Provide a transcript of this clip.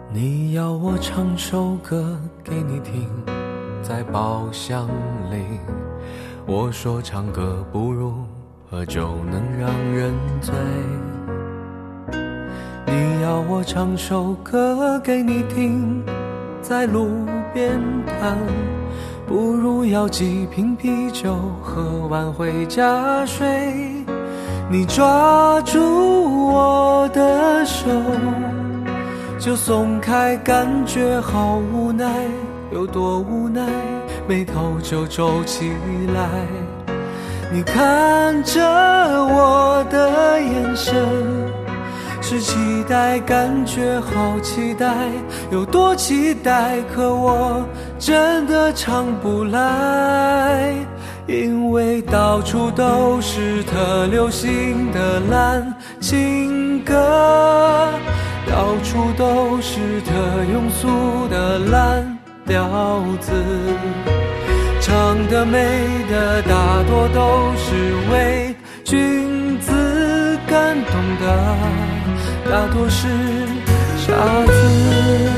你要我唱首歌给你听，在包厢里，我说唱歌不如喝酒能让人醉。你要我唱首歌给你听，在路边摊，不如要几瓶啤酒，喝完回家睡。你抓住我的手就松开，感觉好无奈，有多无奈，眉头就皱起来。你看着我的眼神是期待，感觉好期待，有多期待，可我真的唱不来，因为到处都是特流行的烂情歌，到处都是特庸俗的烂调子，唱得美的大多都是为君子感动的，大多是傻子。